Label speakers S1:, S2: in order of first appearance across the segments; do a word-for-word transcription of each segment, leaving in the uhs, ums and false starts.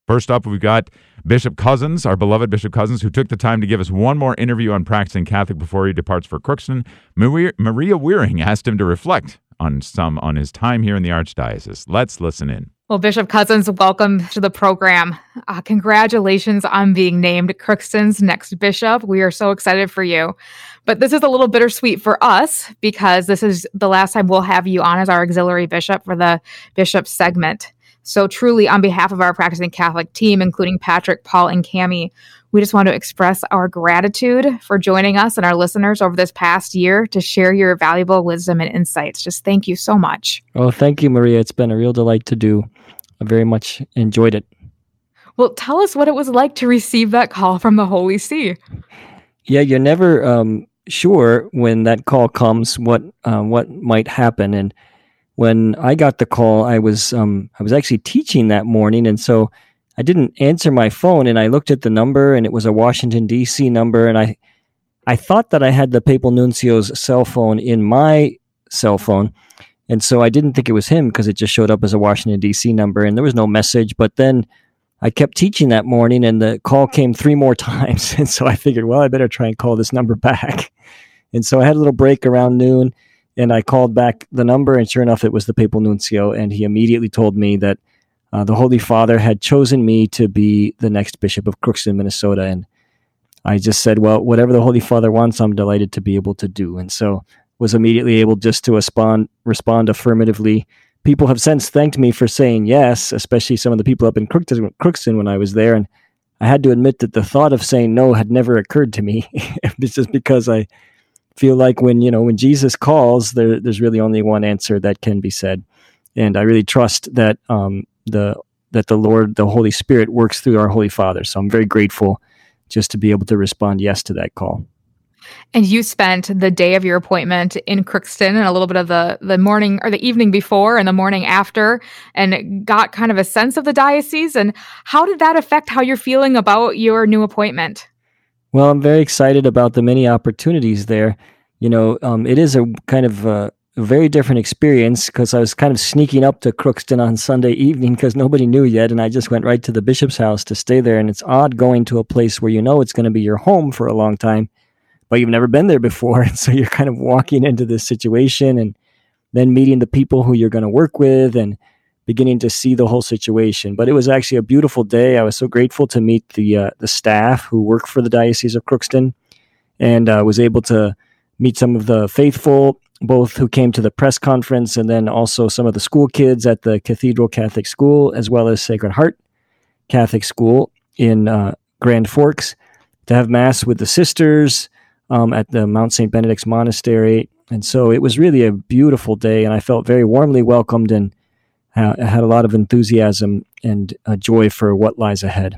S1: First up, we've got Bishop Cozzens, our beloved Bishop Cozzens, who took the time to give us one more interview on practicing Catholic before he departs for Crookston. Maria, Maria Wearing asked him to reflect on some on his time here in the Archdiocese. Let's listen in.
S2: Well, Bishop Cozzens, welcome to the program. Uh, congratulations on being named Crookston's next bishop. We are so excited for you. But this is a little bittersweet for us because this is the last time we'll have you on as our auxiliary bishop for the bishop segment. So truly, on behalf of our practicing Catholic team, including Patrick, Paul, and Cami, we just want to express our gratitude for joining us and our listeners over this past year to share your valuable wisdom and insights. Just thank you so much.
S3: Oh, thank you, Maria. It's been a real delight to do. I very much enjoyed it.
S2: Well, tell us what it was like to receive that call from the Holy See.
S3: Yeah, you're never um, sure when that call comes what uh, what might happen. And when I got the call, I was um, I was actually teaching that morning, and so I didn't answer my phone. And I looked at the number, and it was a Washington, D C number, and I I thought that I had the Papal Nuncio's cell phone in my cell phone, and so I didn't think it was him because it just showed up as a Washington, D C number, and there was no message. But then I kept teaching that morning, and the call came three more times, and so I figured, well, I better try and call this number back. And so I had a little break around noon. And I called back the number, and sure enough, it was the Papal Nuncio, and he immediately told me that uh, the Holy Father had chosen me to be the next Bishop of Crookston, Minnesota. And I just said, well, whatever the Holy Father wants, I'm delighted to be able to do. And so was immediately able just to respond, respond affirmatively. People have since thanked me for saying yes, especially some of the people up in Crookston, Crookston when I was there. And I had to admit that the thought of saying no had never occurred to me. It's just because I feel like when, you know, when Jesus calls, there, there's really only one answer that can be said. And I really trust that um, the that the Lord, the Holy Spirit works through our Holy Father. So I'm very grateful just to be able to respond yes to that call.
S2: And you spent the day of your appointment in Crookston and a little bit of the, the morning or the evening before and the morning after and got kind of a sense of the diocese. And how did that affect how you're feeling about your new appointment?
S3: Well, I'm very excited about the many opportunities there. You know, um, it is a kind of uh, a very different experience because I was kind of sneaking up to Crookston on Sunday evening because nobody knew yet, and I just went right to the bishop's house to stay there. And it's odd going to a place where you know it's going to be your home for a long time, but you've never been there before. And so you're kind of walking into this situation and then meeting the people who you're going to work with and beginning to see the whole situation. But it was actually a beautiful day. I was so grateful to meet the uh, the staff who work for the Diocese of Crookston, and uh, was able to meet some of the faithful, both who came to the press conference and then also some of the school kids at the Cathedral Catholic School, as well as Sacred Heart Catholic School in uh, Grand Forks, to have Mass with the sisters um, at the Mount Saint Benedict's Monastery. And so it was really a beautiful day, and I felt very warmly welcomed and I had a lot of enthusiasm and uh, joy for what lies ahead.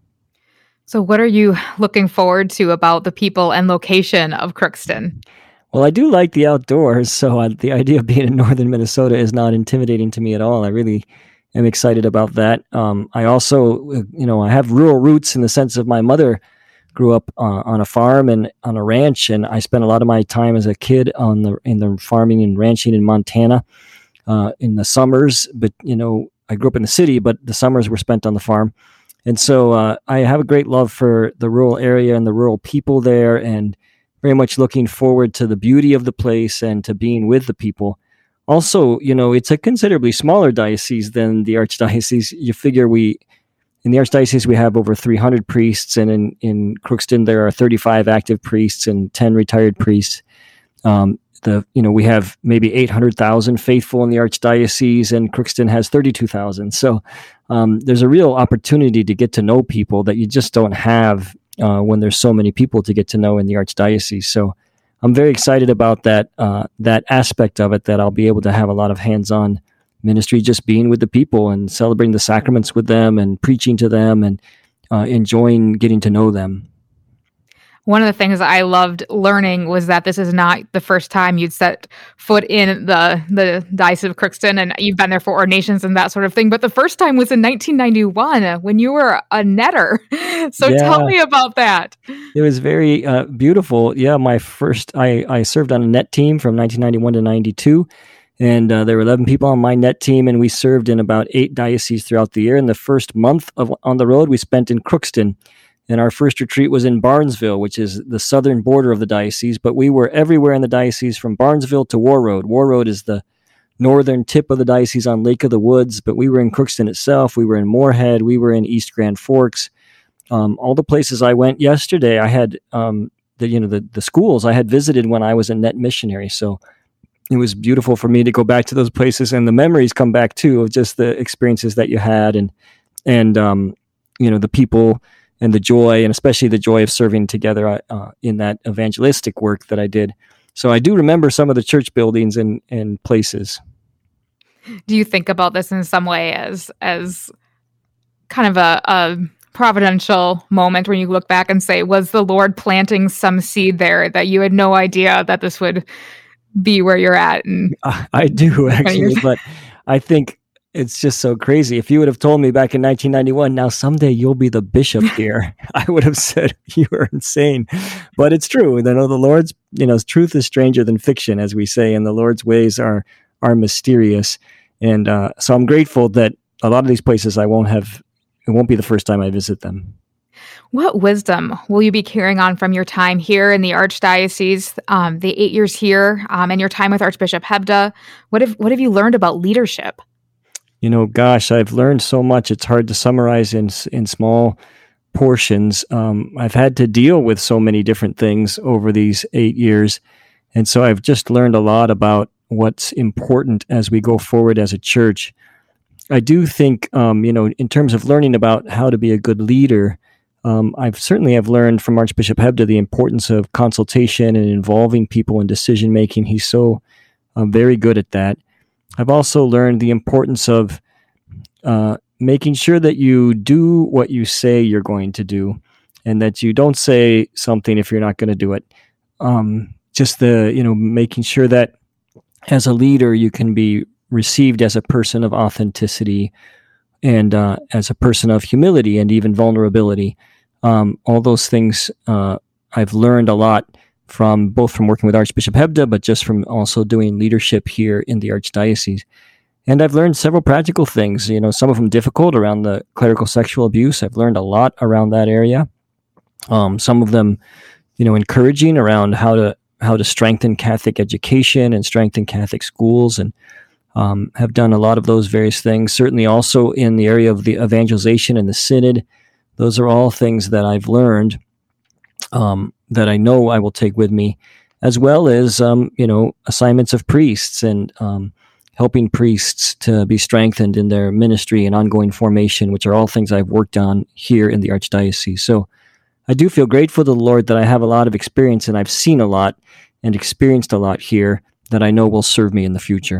S2: So what are you looking forward to about the people and location of Crookston?
S3: Well, I do like the outdoors, so uh, the idea of being in northern Minnesota is not intimidating to me at all. I really am excited about that. Um, I also, you know, I have rural roots in the sense of my mother grew up uh, on a farm and on a ranch, and I spent a lot of my time as a kid on the in the farming and ranching in Montana. Uh, in the summers, but, you know, I grew up in the city, but the summers were spent on the farm. And so uh, I have a great love for the rural area and the rural people there, and very much looking forward to the beauty of the place and to being with the people. Also, you know, it's a considerably smaller diocese than the Archdiocese. You figure we, in the Archdiocese, we have over three hundred priests, and in, in Crookston, there are thirty-five active priests and ten retired priests. Um, The, you know, we have maybe eight hundred thousand faithful in the Archdiocese, and Crookston has thirty-two thousand. So um, there's a real opportunity to get to know people that you just don't have uh, when there's so many people to get to know in the Archdiocese. So I'm very excited about that uh, that aspect of it, that I'll be able to have a lot of hands-on ministry, just being with the people and celebrating the sacraments with them and preaching to them and uh, enjoying getting to know them.
S2: One of the things I loved learning was that this is not the first time you'd set foot in the, the Diocese of Crookston, and you've been there for ordinations and that sort of thing. But the first time was in nineteen ninety-one when you were a netter. So
S3: yeah.
S2: Tell me about that.
S3: It was very uh, beautiful. Yeah, my first, I, I served on a net team from nineteen ninety-one to ninety-two. And uh, there were eleven people on my net team, and we served in about eight dioceses throughout the year. And the first month of on the road we spent in Crookston. And our first retreat was in Barnesville, which is the southern border of the diocese. But we were everywhere in the diocese from Barnesville to Warroad. Warroad is the northern tip of the diocese on Lake of the Woods. But we were in Crookston itself. We were in Moorhead. We were in East Grand Forks. Um, all the places I went yesterday, I had um, the you know the the schools I had visited when I was a net missionary. So it was beautiful for me to go back to those places, and the memories come back too of just the experiences that you had, and and um, you know the people and the joy, and especially the joy of serving together uh, in that evangelistic work that I did. So I do remember some of the church buildings and and places.
S2: Do you think about this in some way as as kind of a, a providential moment when you look back and say, was the Lord planting some seed there that you had no idea that this would be where you're at? And
S3: I, I do actually, but I think it's just so crazy. If you would have told me back in nineteen ninety-one, now someday you'll be the bishop here, I would have said you were insane. But it's true. You know, the Lord's, you know, truth is stranger than fiction, as we say, and the Lord's ways are are mysterious. And uh, so I'm grateful that a lot of these places I won't have. It won't be the first time I visit them.
S2: What wisdom will you be carrying on from your time here in the Archdiocese, um, the eight years here, um, and your time with Archbishop Hebda? What have what have you learned about leadership?
S3: You know, gosh, I've learned so much. It's hard to summarize in in small portions. Um, I've had to deal with so many different things over these eight years, and so I've just learned a lot about what's important as we go forward as a church. I do think, um, you know, in terms of learning about how to be a good leader, um, I've certainly have learned from Archbishop Hebda the importance of consultation and involving people in decision making. He's so uh, very good at that. I've also learned the importance of uh, making sure that you do what you say you're going to do, and that you don't say something if you're not going to do it. Um, just the, you know, making sure that as a leader you can be received as a person of authenticity and uh, as a person of humility and even vulnerability. Um, all those things uh, I've learned a lot from both from working with Archbishop Hebda, but just from also doing leadership here in the Archdiocese. And I've learned several practical things, you know, some of them difficult around the clerical sexual abuse. I've learned a lot around that area. Um, some of them, you know, encouraging around how to how to strengthen Catholic education and strengthen Catholic schools, and Um, have done a lot of those various things, certainly also in the area of the evangelization and the synod. Those are all things that I've learned um, that I know I will take with me, as well as, um, you know, assignments of priests and um, helping priests to be strengthened in their ministry and ongoing formation, which are all things I've worked on here in the Archdiocese. So I do feel grateful to the Lord that I have a lot of experience, and I've seen a lot and experienced a lot here that I know will serve me in the future.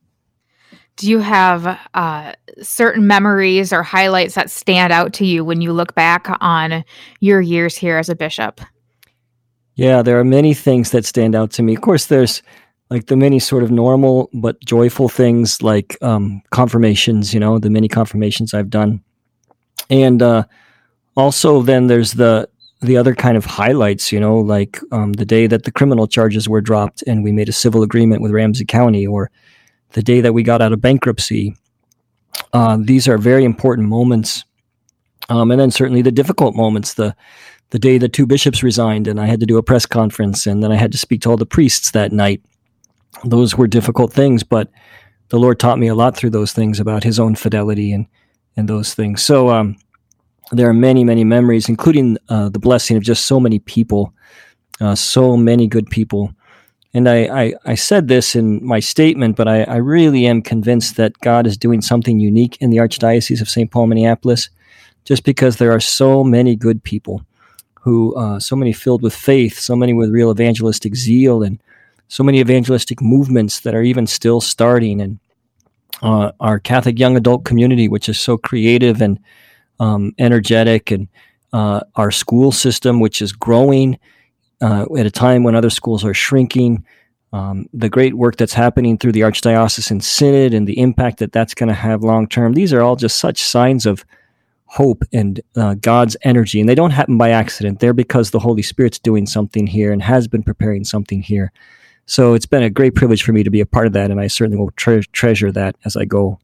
S2: Do you have uh, certain memories or highlights that stand out to you when you look back on your years here as a bishop?
S3: Yeah, there are many things that stand out to me. Of course, there's like the many sort of normal but joyful things like um, confirmations, you know, the many confirmations I've done. And uh, also then there's the the other kind of highlights, you know, like um, the day that the criminal charges were dropped and we made a civil agreement with Ramsey County, or the day that we got out of bankruptcy. Uh, these are very important moments. Um, and then certainly the difficult moments, the the day the two bishops resigned and I had to do a press conference, and then I had to speak to all the priests that night. Those were difficult things, but the Lord taught me a lot through those things about his own fidelity and, and those things. So um, there are many, many memories, including uh, the blessing of just so many people, uh, so many good people. And I, I, I said this in my statement, but I, I really am convinced that God is doing something unique in the Archdiocese of Saint Paul, Minneapolis, just because there are so many good people who, uh, so many filled with faith, so many with real evangelistic zeal, and so many evangelistic movements that are even still starting. And uh, our Catholic young adult community, which is so creative and um, energetic, and uh, our school system, which is growing Uh, at a time when other schools are shrinking, um, the great work that's happening through the Archdiocesan Synod and the impact that that's going to have long term. These are all just such signs of hope and uh, God's energy, and they don't happen by accident. They're because the Holy Spirit's doing something here and has been preparing something here. So it's been a great privilege for me to be a part of that, and I certainly will tre- treasure that as I go.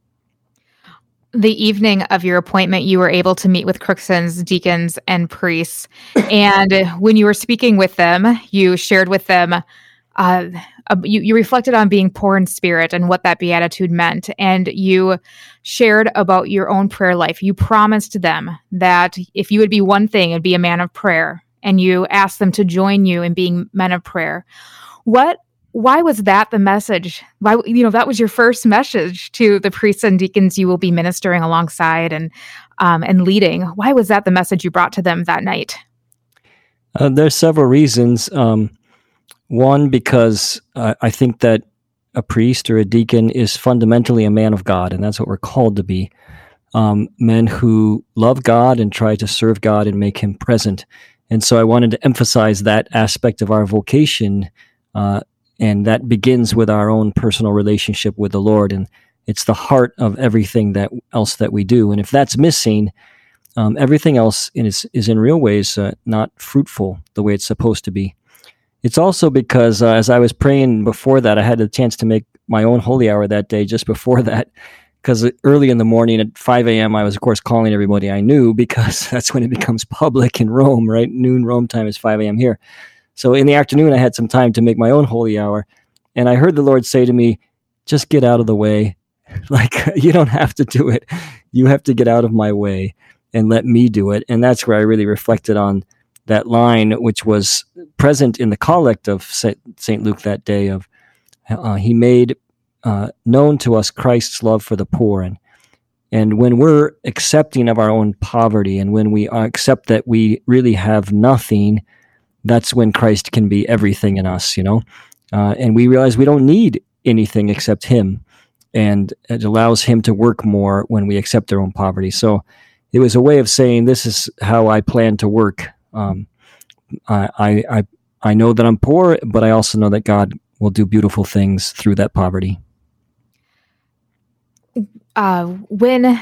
S2: The evening of your appointment, you were able to meet with Crookston's deacons and priests. And when you were speaking with them, you shared with them, uh, uh, you, you reflected on being poor in spirit and what that beatitude meant. And you shared about your own prayer life. You promised them that if you would be one thing, it'd be a man of prayer. And you asked them to join you in being men of prayer. What Why was that the message? Why, you know, that was your first message to the priests and deacons you will be ministering alongside and um, and leading. Why was that the message you brought to them that night?
S3: Uh, there's several reasons. Um, one, because uh, I think that a priest or a deacon is fundamentally a man of God, and that's what we're called to be. Um, men who love God and try to serve God and make Him present. And so I wanted to emphasize that aspect of our vocation, uh, and that begins with our own personal relationship with the Lord, and it's the heart of everything that else that we do. And if that's missing, um, everything else is, is in real ways uh, not fruitful the way it's supposed to be. It's also because uh, as I was praying before that, I had a chance to make my own holy hour that day just before that, because early in the morning at five a.m., I was, of course, calling everybody I knew, because that's when it becomes public in Rome, right? Noon Rome time is five a.m. here. So in the afternoon, I had some time to make my own holy hour, and I heard the Lord say to me, just get out of the way. Like, you don't have to do it. You have to get out of my way and let me do it. And that's where I really reflected on that line, which was present in the collect of Saint Luke that day of, uh, he made uh, known to us Christ's love for the poor. And, and when we're accepting of our own poverty, and when we accept that we really have nothing, that's when Christ can be everything in us, you know? Uh, and we realize we don't need anything except Him. And it allows Him to work more when we accept our own poverty. So it was a way of saying, this is how I plan to work. Um, I, I, I know that I'm poor, but I also know that God will do beautiful things through that poverty.
S2: Uh, when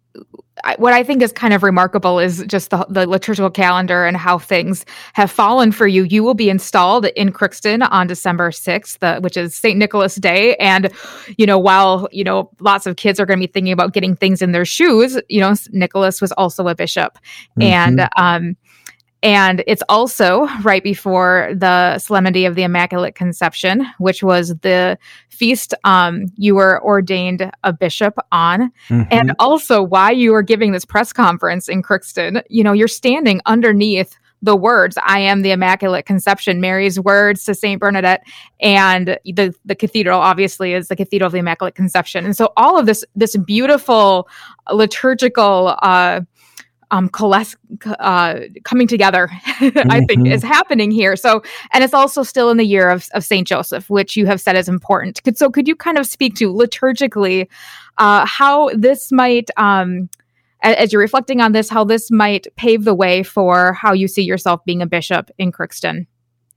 S2: I, what I think is kind of remarkable is just the, the liturgical calendar and how things have fallen for you. You will be installed in Crookston on December sixth, the, which is Saint Nicholas Day. And, you know, while, you know, lots of kids are going to be thinking about getting things in their shoes, you know, Nicholas was also a bishop. Mm-hmm. And, um, And it's also right before the Solemnity of the Immaculate Conception, which was the feast um, you were ordained a bishop on. Mm-hmm. And also why you were giving this press conference in Crookston. You know, you're standing underneath the words, I am the Immaculate Conception, Mary's words to Saint Bernadette. And the, the cathedral, obviously, is the Cathedral of the Immaculate Conception. And so all of this, this beautiful liturgical uh Um, coalesce, uh, coming together, mm-hmm. I think is happening here. So, and it's also still in the year of, of Saint Joseph, which you have said is important. Could, so could you kind of speak to liturgically uh, how this might, um, as, as you're reflecting on this, how this might pave the way for how you see yourself being a bishop in Crookston?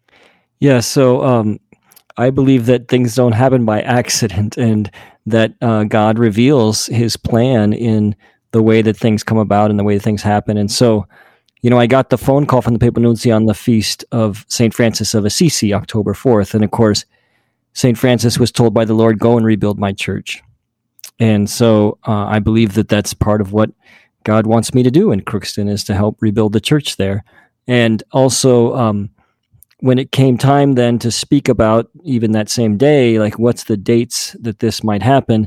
S3: Yeah, so um, I believe that things don't happen by accident, and that uh, God reveals His plan in the way that things come about and the way that things happen. And so, you know, I got the phone call from the Papal Nuncio on the feast of Saint Francis of Assisi, October fourth. And of course, Saint Francis was told by the Lord, go and rebuild my church. And so uh, I believe that that's part of what God wants me to do in Crookston, is to help rebuild the church there. And also, um, when it came time then to speak about, even that same day, like what's the dates that this might happen,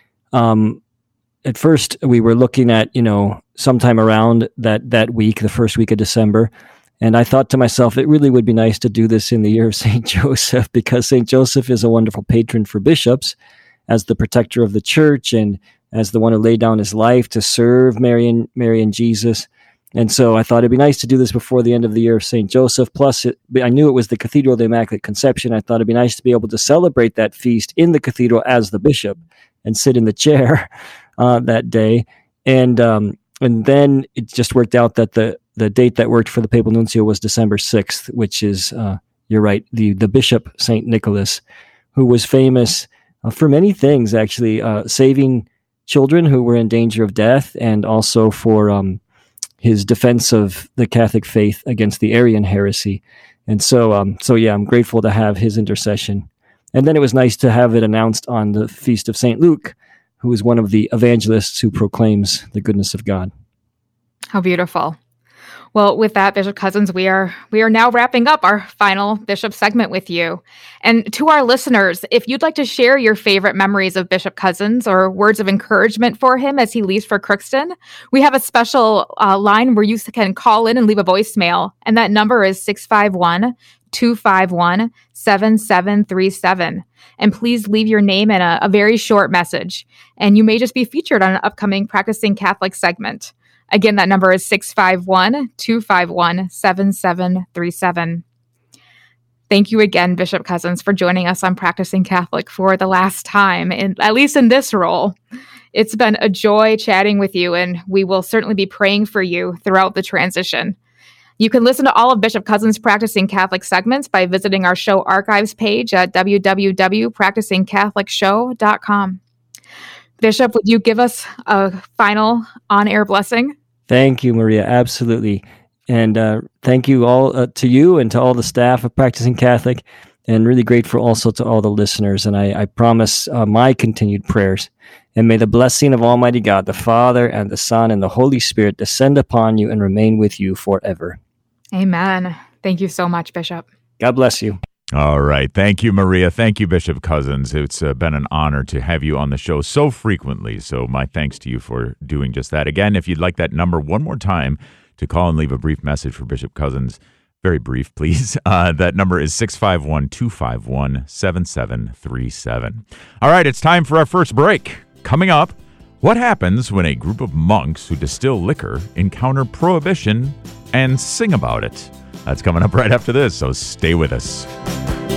S3: um, at first, we were looking at, you know, sometime around that, that week, the first week of December. And I thought to myself, it really would be nice to do this in the year of Saint Joseph, because Saint Joseph is a wonderful patron for bishops, as the protector of the church and as the one who laid down his life to serve Mary and, Mary and Jesus. And so I thought it'd be nice to do this before the end of the year of Saint Joseph. Plus, it, I knew it was the Cathedral of the Immaculate Conception. I thought it'd be nice to be able to celebrate that feast in the cathedral as the bishop and sit in the chair Uh, that day. And um, and then it just worked out that the, the date that worked for the Papal Nuncio was December sixth, which is, uh, you're right, the, the Bishop Saint Nicholas, who was famous uh, for many things, actually, uh, saving children who were in danger of death, and also for um, his defense of the Catholic faith against the Arian heresy. And so, um, so yeah, I'm grateful to have his intercession. And then it was nice to have it announced on the Feast of Saint Luke, who is one of the evangelists who proclaims the goodness of God.
S2: How beautiful. Well, with that, Bishop Cozzens, we are we are now wrapping up our final Bishop segment with you. And to our listeners, if you'd like to share your favorite memories of Bishop Cozzens or words of encouragement for him as he leaves for Crookston, we have a special uh, line where you can call in and leave a voicemail. And that number is six five one, two five one, seven seven three seven. And please leave your name and a, a very short message. And you may just be featured on an upcoming Practicing Catholic segment. Again, that number is six five one, two five one, seven seven three seven. Thank you again, Bishop Cozzens, for joining us on Practicing Catholic for the last time, in, at least in this role. It's been a joy chatting with you, and we will certainly be praying for you throughout the transition. You can listen to all of Bishop Cozzens' Practicing Catholic segments by visiting our show archives page at w w w dot practicing catholic show dot com. Bishop, would you give us a final on-air blessing?
S3: Thank you, Maria. Absolutely. And uh, thank you all uh, to you and to all the staff of Practicing Catholic, and really grateful also to all the listeners. And I, I promise uh, my continued prayers. And may the blessing of Almighty God, the Father and the Son and the Holy Spirit descend upon you and remain with you forever.
S2: Amen. Thank you so much, Bishop.
S3: God bless you.
S1: All right. Thank you, Maria. Thank you, Bishop Cozzens. It's uh, been an honor to have you on the show so frequently. So my thanks to you for doing just that. Again, if you'd like that number one more time to call and leave a brief message for Bishop Cozzens, very brief, please. Uh, that number is six five one, two five one, seven seven three seven. All right. It's time for our first break. Coming up, what happens when a group of monks who distill liquor encounter prohibition and sing about it? That's coming up right after this, so stay with us.